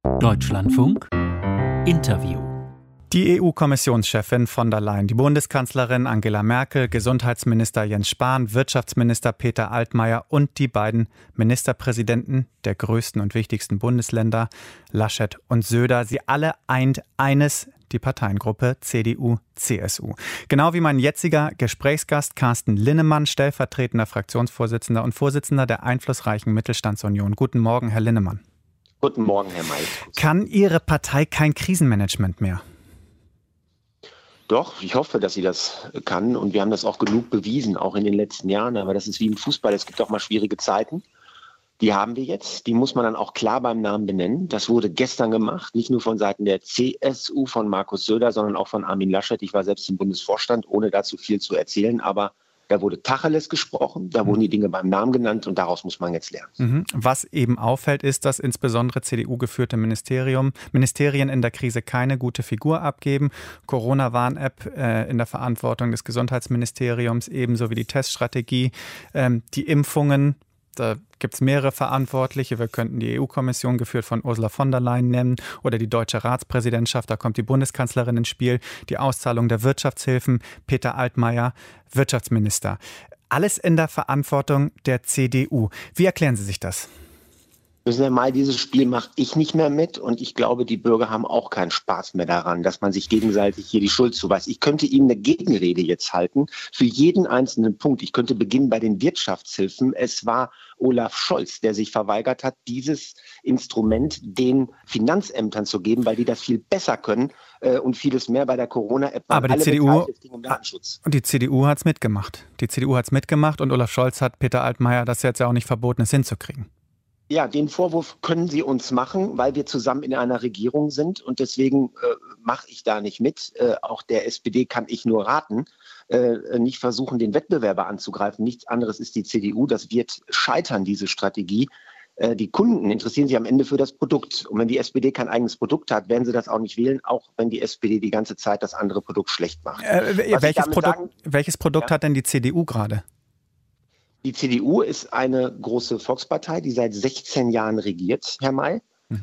Deutschlandfunk Interview. Die EU-Kommissionschefin von der Leyen, die Bundeskanzlerin Angela Merkel, Gesundheitsminister Jens Spahn, Wirtschaftsminister Peter Altmaier und die beiden Ministerpräsidenten der größten und wichtigsten Bundesländer, Laschet und Söder. Sie alle eint eines, die Parteiengruppe CDU/CSU. Genau wie mein jetziger Gesprächsgast Carsten Linnemann, stellvertretender Fraktionsvorsitzender und Vorsitzender der einflussreichen Mittelstandsunion. Guten Morgen, Herr Linnemann. Guten Morgen, Herr May. Kann Ihre Partei kein Krisenmanagement mehr? Doch, ich hoffe, dass sie das kann. Und wir haben das auch genug bewiesen, auch in den letzten Jahren. Aber das ist wie im Fußball. Es gibt auch mal schwierige Zeiten. Die haben wir jetzt. Die muss man dann auch klar beim Namen benennen. Das wurde gestern gemacht. Nicht nur von Seiten der CSU, von Markus Söder, sondern auch von Armin Laschet. Ich war selbst im Bundesvorstand, ohne dazu viel zu erzählen. Aber da wurde Tacheles gesprochen, da wurden die Dinge beim Namen genannt und daraus muss man jetzt lernen. Was eben auffällt, ist, dass insbesondere CDU-geführte Ministerien in der Krise keine gute Figur abgeben. Corona-Warn-App in der Verantwortung des Gesundheitsministeriums, ebenso wie die Teststrategie, die Impfungen. Da gibt es mehrere Verantwortliche. Wir könnten die EU-Kommission, geführt von Ursula von der Leyen, nennen oder die deutsche Ratspräsidentschaft. Da kommt die Bundeskanzlerin ins Spiel. Die Auszahlung der Wirtschaftshilfen, Peter Altmaier, Wirtschaftsminister. Alles in der Verantwortung der CDU. Wie erklären Sie sich das? Wissen Sie mal, dieses Spiel mache ich nicht mehr mit und ich glaube, die Bürger haben auch keinen Spaß mehr daran, dass man sich gegenseitig hier die Schuld zuweist. Ich könnte Ihnen eine Gegenrede jetzt halten für jeden einzelnen Punkt. Ich könnte beginnen bei den Wirtschaftshilfen. Es war Olaf Scholz, der sich verweigert hat, dieses Instrument den Finanzämtern zu geben, weil die das viel besser können und vieles mehr bei der Corona-App. Aber die CDU hat es mitgemacht. Die CDU hat es mitgemacht und Olaf Scholz hat Peter Altmaier das jetzt ja auch nicht verboten, es hinzukriegen. Ja, den Vorwurf können Sie uns machen, weil wir zusammen in einer Regierung sind und deswegen mache ich da nicht mit. Auch der SPD kann ich nur raten, nicht versuchen, den Wettbewerber anzugreifen. Nichts anderes ist die CDU. Das wird scheitern, diese Strategie. Die Kunden interessieren sich am Ende für das Produkt. Und wenn die SPD kein eigenes Produkt hat, werden sie das auch nicht wählen, auch wenn die SPD die ganze Zeit das andere Produkt schlecht macht. Welches Produkt hat denn die CDU gerade? Die CDU ist eine große Volkspartei, die seit 16 Jahren regiert, Herr May,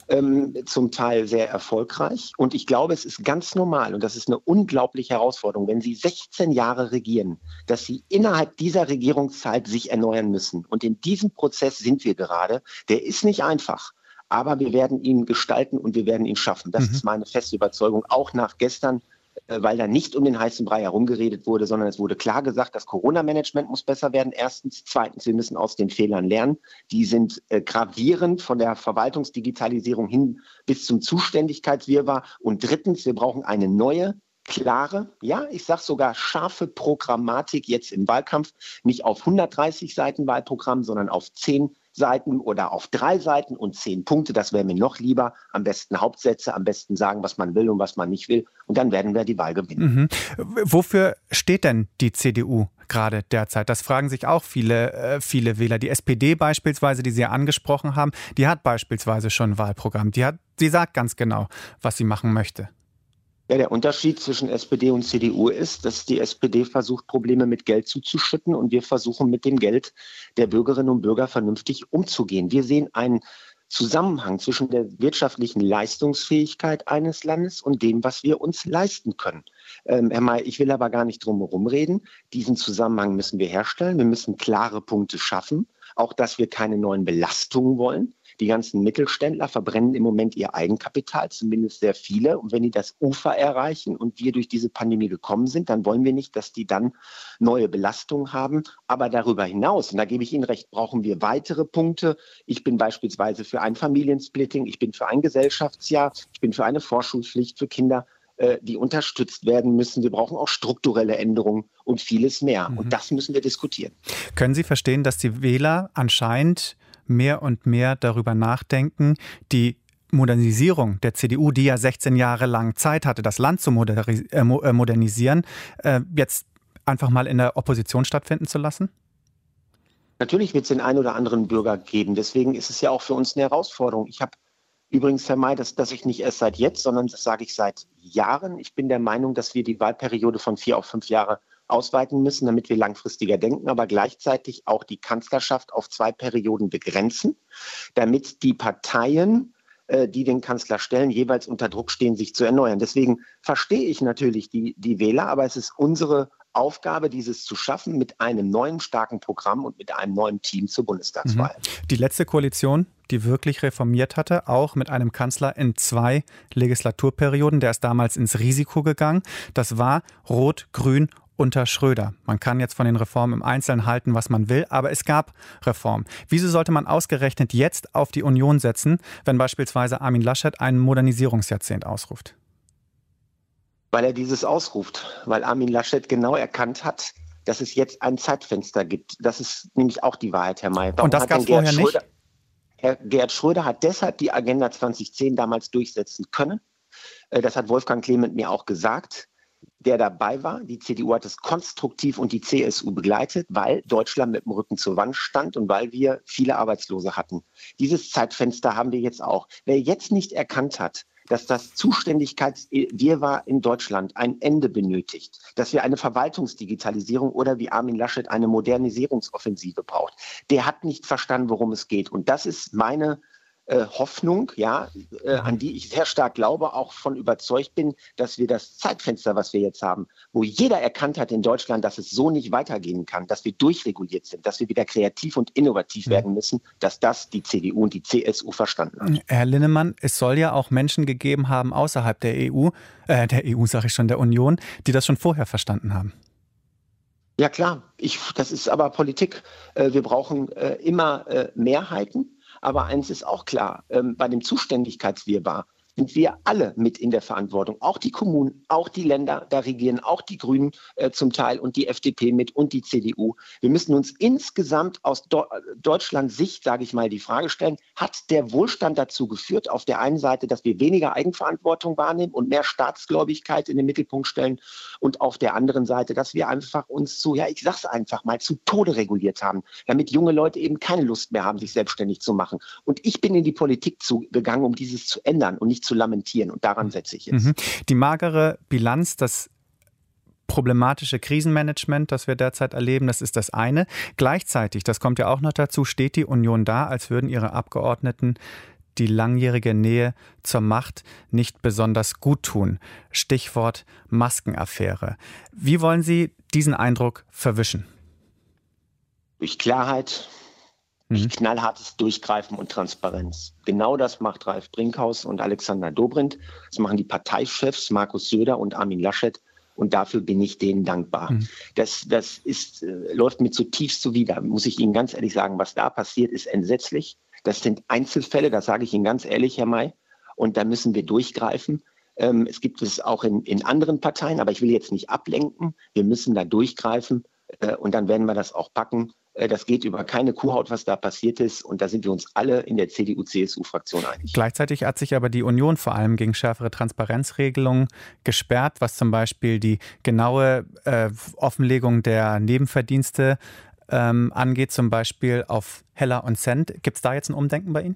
zum Teil sehr erfolgreich. Und ich glaube, es ist ganz normal und das ist eine unglaubliche Herausforderung, wenn Sie 16 Jahre regieren, dass Sie innerhalb dieser Regierungszeit sich erneuern müssen. Und in diesem Prozess sind wir gerade. Der ist nicht einfach, aber wir werden ihn gestalten und wir werden ihn schaffen. Das ist meine feste Überzeugung, auch nach gestern, weil da nicht um den heißen Brei herumgeredet wurde, sondern es wurde klar gesagt, das Corona-Management muss besser werden. Erstens. Zweitens, wir müssen aus den Fehlern lernen. Die sind gravierend von der Verwaltungsdigitalisierung hin bis zum Zuständigkeitswirrwarr. Und drittens, wir brauchen eine neue, klare, ja, ich sage sogar scharfe Programmatik jetzt im Wahlkampf. Nicht auf 130 Seiten Wahlprogramm, sondern auf 10 Seiten oder auf 3 Seiten und 10 Punkte. Das wäre mir noch lieber. Am besten Hauptsätze, am besten sagen, was man will und was man nicht will. Und dann werden wir die Wahl gewinnen. Wofür steht denn die CDU gerade derzeit? Das fragen sich auch viele Wähler. Die SPD beispielsweise, die Sie ja angesprochen haben, die hat beispielsweise schon ein Wahlprogramm. Sie sagt ganz genau, was sie machen möchte. Ja, der Unterschied zwischen SPD und CDU ist, dass die SPD versucht, Probleme mit Geld zuzuschütten und wir versuchen, mit dem Geld der Bürgerinnen und Bürger vernünftig umzugehen. Wir sehen einen Zusammenhang zwischen der wirtschaftlichen Leistungsfähigkeit eines Landes und dem, was wir uns leisten können. Herr May, ich will aber gar nicht drum herum reden. Diesen Zusammenhang müssen wir herstellen. Wir müssen klare Punkte schaffen. Auch, dass wir keine neuen Belastungen wollen. Die ganzen Mittelständler verbrennen im Moment ihr Eigenkapital, zumindest sehr viele. Und wenn die das Ufer erreichen und wir durch diese Pandemie gekommen sind, dann wollen wir nicht, dass die dann neue Belastungen haben. Aber darüber hinaus, und da gebe ich Ihnen recht, brauchen wir weitere Punkte. Ich bin beispielsweise für ein Familiensplitting, ich bin für ein Gesellschaftsjahr, ich bin für eine Vorschulpflicht für Kinder, die unterstützt werden müssen. Wir brauchen auch strukturelle Änderungen und vieles mehr. Und das müssen wir diskutieren. Können Sie verstehen, dass die Wähler anscheinend mehr und mehr darüber nachdenken, die Modernisierung der CDU, die ja 16 Jahre lang Zeit hatte, das Land zu modernisieren, jetzt einfach mal in der Opposition stattfinden zu lassen? Natürlich wird es den einen oder anderen Bürger geben. Deswegen ist es ja auch für uns eine Herausforderung. Ich habe übrigens, Herr May, das ich nicht erst seit jetzt, sondern das sage ich seit Jahren. Ich bin der Meinung, dass wir die Wahlperiode von 4 auf 5 Jahre ausweiten müssen, damit wir langfristiger denken, aber gleichzeitig auch die Kanzlerschaft auf 2 Perioden begrenzen, damit die Parteien die den Kanzler stellen, jeweils unter Druck stehen, sich zu erneuern. Deswegen verstehe ich natürlich die Wähler, aber es ist unsere Aufgabe, dieses zu schaffen mit einem neuen starken Programm und mit einem neuen Team zur Bundestagswahl. Die letzte Koalition, die wirklich reformiert hatte, auch mit einem Kanzler in 2 Legislaturperioden, der ist damals ins Risiko gegangen. Das war Rot-Grün unter Schröder. Man kann jetzt von den Reformen im Einzelnen halten, was man will, aber es gab Reformen. Wieso sollte man ausgerechnet jetzt auf die Union setzen, wenn beispielsweise Armin Laschet ein Modernisierungsjahrzehnt ausruft? Weil er dieses ausruft, weil Armin Laschet genau erkannt hat, dass es jetzt ein Zeitfenster gibt. Das ist nämlich auch die Wahrheit, Herr May. Und das gab es vorher nicht? Gerhard Schröder hat deshalb die Agenda 2010 damals durchsetzen können. Das hat Wolfgang Clement mir auch gesagt, der dabei war. Die CDU hat es konstruktiv und die CSU begleitet, weil Deutschland mit dem Rücken zur Wand stand und weil wir viele Arbeitslose hatten. Dieses Zeitfenster haben wir jetzt auch. Wer jetzt nicht erkannt hat, dass das Zuständigkeitswirrwarr in Deutschland ein Ende benötigt, dass wir eine Verwaltungsdigitalisierung oder wie Armin Laschet eine Modernisierungsoffensive braucht, der hat nicht verstanden, worum es geht. Und das ist meine Hoffnung, an die ich sehr stark glaube, auch von überzeugt bin, dass wir das Zeitfenster, was wir jetzt haben, wo jeder erkannt hat in Deutschland, dass es so nicht weitergehen kann, dass wir durchreguliert sind, dass wir wieder kreativ und innovativ werden müssen, dass das die CDU und die CSU verstanden haben. Herr Linnemann, es soll ja auch Menschen gegeben haben außerhalb der der Union, die das schon vorher verstanden haben. Ja klar, das ist aber Politik. Wir brauchen immer Mehrheiten. Aber eins ist auch klar, bei dem Zuständigkeitswirrwarr sind wir alle mit in der Verantwortung. Auch die Kommunen, auch die Länder, da regieren auch die Grünen zum Teil und die FDP mit und die CDU. Wir müssen uns insgesamt aus Deutschlands Sicht, sage ich mal, die Frage stellen, hat der Wohlstand dazu geführt, auf der einen Seite, dass wir weniger Eigenverantwortung wahrnehmen und mehr Staatsgläubigkeit in den Mittelpunkt stellen und auf der anderen Seite, dass wir einfach uns ich sag's einfach mal, zu Tode reguliert haben, damit junge Leute eben keine Lust mehr haben, sich selbstständig zu machen. Und ich bin in die Politik gegangen, um dieses zu ändern und nicht zu lamentieren. Und daran setze ich jetzt. Die magere Bilanz, das problematische Krisenmanagement, das wir derzeit erleben, das ist das eine. Gleichzeitig, das kommt ja auch noch dazu, steht die Union da, als würden ihre Abgeordneten die langjährige Nähe zur Macht nicht besonders gut tun. Stichwort Maskenaffäre. Wie wollen Sie diesen Eindruck verwischen? Durch Klarheit, durch knallhartes Durchgreifen und Transparenz. Genau das macht Ralf Brinkhaus und Alexander Dobrindt. Das machen die Parteichefs Markus Söder und Armin Laschet. Und dafür bin ich denen dankbar. Das läuft mir zutiefst zuwider, muss ich Ihnen ganz ehrlich sagen. Was da passiert, ist entsetzlich. Das sind Einzelfälle, das sage ich Ihnen ganz ehrlich, Herr May. Und da müssen wir durchgreifen. Es gibt es auch in anderen Parteien, aber ich will jetzt nicht ablenken. Wir müssen da durchgreifen und dann werden wir das auch packen. Das geht über keine Kuhhaut, was da passiert ist. Und da sind wir uns alle in der CDU-CSU-Fraktion einig. Gleichzeitig hat sich aber die Union vor allem gegen schärfere Transparenzregelungen gesperrt, was zum Beispiel die genaue Offenlegung der Nebenverdienste angeht, zum Beispiel auf Heller und Cent. Gibt es da jetzt ein Umdenken bei Ihnen?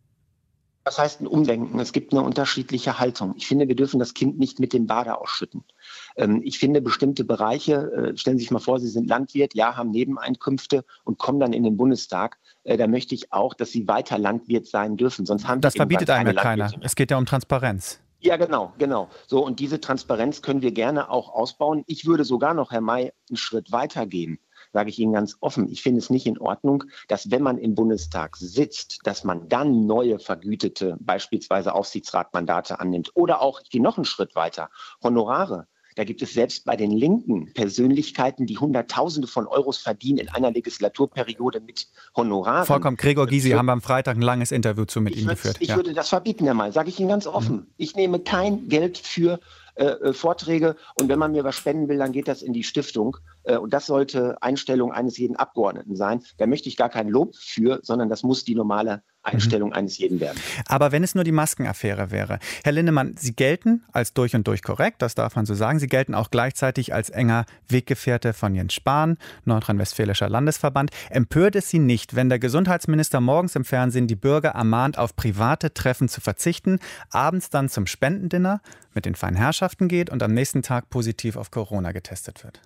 Was heißt ein Umdenken? Es gibt eine unterschiedliche Haltung. Ich finde, wir dürfen das Kind nicht mit dem Bade ausschütten. Ich finde, bestimmte Bereiche, stellen Sie sich mal vor, Sie sind Landwirt, haben Nebeneinkünfte und kommen dann in den Bundestag. Da möchte ich auch, dass Sie weiter Landwirt sein dürfen. Sonst haben das verbietet einem keiner. Es geht ja um Transparenz. Ja, genau. So, und diese Transparenz können wir gerne auch ausbauen. Ich würde sogar noch, Herr May, einen Schritt weiter gehen. Sage ich Ihnen ganz offen, ich finde es nicht in Ordnung, dass wenn man im Bundestag sitzt, dass man dann neue vergütete, beispielsweise Aufsichtsratmandate annimmt. Oder auch, ich gehe noch einen Schritt weiter, Honorare. Da gibt es selbst bei den Linken Persönlichkeiten, die Hunderttausende von Euros verdienen in einer Legislaturperiode mit Honoraren. Vollkommen. Gregor Gysi haben wir am Freitag ein langes Interview mit Ihnen geführt. Ich würde das verbieten, Herr May, sage ich Ihnen ganz offen. Ich nehme kein Geld für Vorträge und wenn man mir was spenden will, dann geht das in die Stiftung und das sollte Einstellung eines jeden Abgeordneten sein. Da möchte ich gar kein Lob für, sondern das muss die normale Einstellung eines jeden werden. Aber wenn es nur die Maskenaffäre wäre. Herr Linnemann, Sie gelten als durch und durch korrekt, das darf man so sagen. Sie gelten auch gleichzeitig als enger Weggefährte von Jens Spahn, Nordrhein-Westfälischer Landesverband. Empört es Sie nicht, wenn der Gesundheitsminister morgens im Fernsehen die Bürger ermahnt, auf private Treffen zu verzichten, abends dann zum Spendendinner mit den feinen Herrschaften geht und am nächsten Tag positiv auf Corona getestet wird?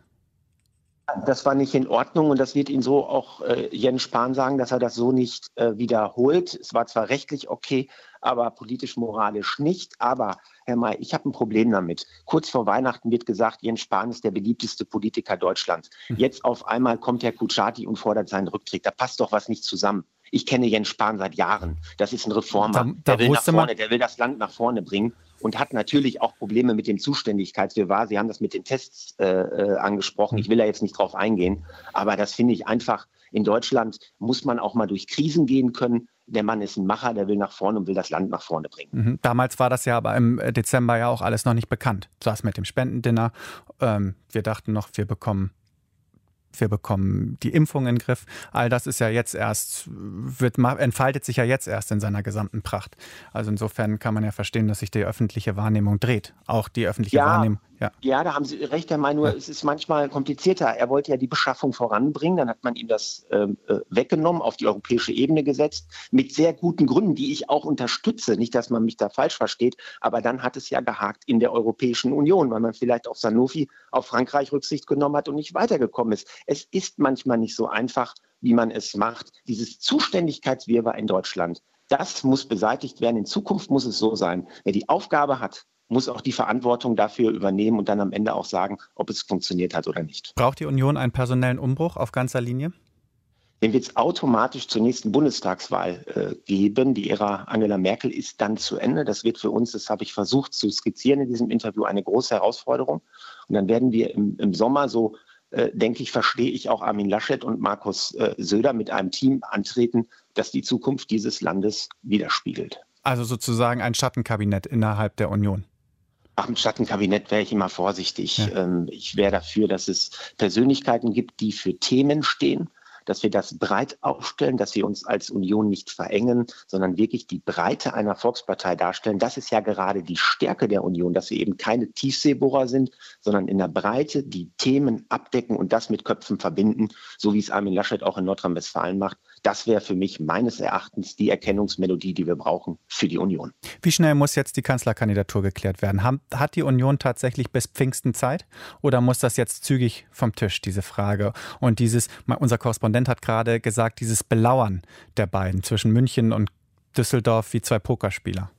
Das war nicht in Ordnung und das wird Ihnen so auch Jens Spahn sagen, dass er das so nicht wiederholt. Es war zwar rechtlich okay, aber politisch-moralisch nicht. Aber Herr May, ich habe ein Problem damit. Kurz vor Weihnachten wird gesagt, Jens Spahn ist der beliebteste Politiker Deutschlands. Jetzt auf einmal kommt Herr Kutschaty und fordert seinen Rücktritt. Da passt doch was nicht zusammen. Ich kenne Jens Spahn seit Jahren. Das ist ein Reformer. Der will nach vorne, der will das Land nach vorne bringen und hat natürlich auch Probleme mit dem Zuständigkeitswirrwarr. Sie haben das mit den Tests angesprochen. Ich will da jetzt nicht drauf eingehen. Aber das finde ich einfach, in Deutschland muss man auch mal durch Krisen gehen können. Der Mann ist ein Macher, der will nach vorne und will das Land nach vorne bringen. Damals war das ja aber im Dezember ja auch alles noch nicht bekannt. Das mit dem Spendendinner. Wir dachten noch, wir bekommen die Impfung in den Griff. All das ist ja jetzt erst, entfaltet sich ja jetzt erst in seiner gesamten Pracht. Also insofern kann man ja verstehen, dass sich die öffentliche Wahrnehmung dreht. Auch die öffentliche Wahrnehmung. Ja, da haben Sie recht, Herr May, nur es ist manchmal komplizierter. Er wollte ja die Beschaffung voranbringen, dann hat man ihm das weggenommen, auf die europäische Ebene gesetzt, mit sehr guten Gründen, die ich auch unterstütze. Nicht, dass man mich da falsch versteht, aber dann hat es ja gehakt in der Europäischen Union, weil man vielleicht auf Sanofi, auf Frankreich Rücksicht genommen hat und nicht weitergekommen ist. Es ist manchmal nicht so einfach, wie man es macht. Dieses Zuständigkeitswirrwarr in Deutschland, das muss beseitigt werden. In Zukunft muss es so sein, wer die Aufgabe hat, muss auch die Verantwortung dafür übernehmen und dann am Ende auch sagen, ob es funktioniert hat oder nicht. Braucht die Union einen personellen Umbruch auf ganzer Linie? Den wird es automatisch zur nächsten Bundestagswahl geben. Die Ära Angela Merkel ist dann zu Ende. Das wird für uns, das habe ich versucht zu skizzieren in diesem Interview, eine große Herausforderung. Und dann werden wir im Sommer, so denke ich, verstehe ich, auch Armin Laschet und Markus Söder mit einem Team antreten, das die Zukunft dieses Landes widerspiegelt. Also sozusagen ein Schattenkabinett innerhalb der Union. Ach, im Schattenkabinett wäre ich immer vorsichtig. Ja. Ich wäre dafür, dass es Persönlichkeiten gibt, die für Themen stehen, dass wir das breit aufstellen, dass wir uns als Union nicht verengen, sondern wirklich die Breite einer Volkspartei darstellen. Das ist ja gerade die Stärke der Union, dass wir eben keine Tiefseebohrer sind, sondern in der Breite die Themen abdecken und das mit Köpfen verbinden, so wie es Armin Laschet auch in Nordrhein-Westfalen macht. Das wäre für mich meines Erachtens die Erkennungsmelodie, die wir brauchen für die Union. Wie schnell muss jetzt die Kanzlerkandidatur geklärt werden? Hat die Union tatsächlich bis Pfingsten Zeit oder muss das jetzt zügig vom Tisch, diese Frage? Und unser Korrespondent hat gerade gesagt, dieses Belauern der beiden zwischen München und Düsseldorf wie zwei Pokerspieler.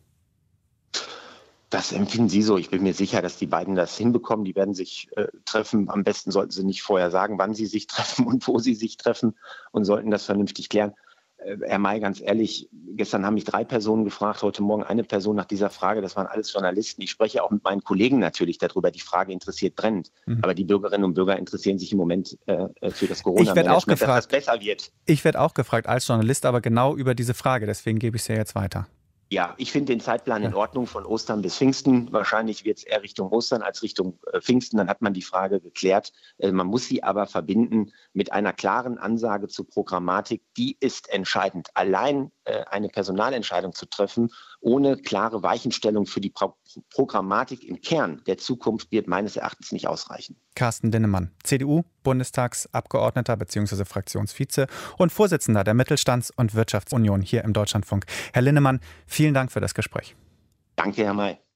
Das empfinden Sie so. Ich bin mir sicher, dass die beiden das hinbekommen. Die werden sich treffen. Am besten sollten sie nicht vorher sagen, wann sie sich treffen und wo sie sich treffen und sollten das vernünftig klären. Herr May, ganz ehrlich, gestern haben mich 3 Personen gefragt, heute Morgen eine Person nach dieser Frage. Das waren alles Journalisten. Ich spreche auch mit meinen Kollegen natürlich darüber. Die Frage interessiert brennend. Aber die Bürgerinnen und Bürger interessieren sich im Moment für das Corona-Management, dass das besser wird. Ich werde auch gefragt als Journalist, aber genau über diese Frage. Deswegen gebe ich es ja jetzt weiter. Ja, ich finde den Zeitplan in Ordnung von Ostern bis Pfingsten. Wahrscheinlich wird es eher Richtung Ostern als Richtung Pfingsten. Dann hat man die Frage geklärt. Man muss sie aber verbinden mit einer klaren Ansage zur Programmatik. Die ist entscheidend. Allein eine Personalentscheidung zu treffen, ohne klare Weichenstellung für die Programmatik im Kern der Zukunft wird meines Erachtens nicht ausreichen. Carsten Linnemann, CDU-Bundestagsabgeordneter bzw. Fraktionsvize und Vorsitzender der Mittelstands- und Wirtschaftsunion hier im Deutschlandfunk. Herr Linnemann, vielen Dank für das Gespräch. Danke, Herr May.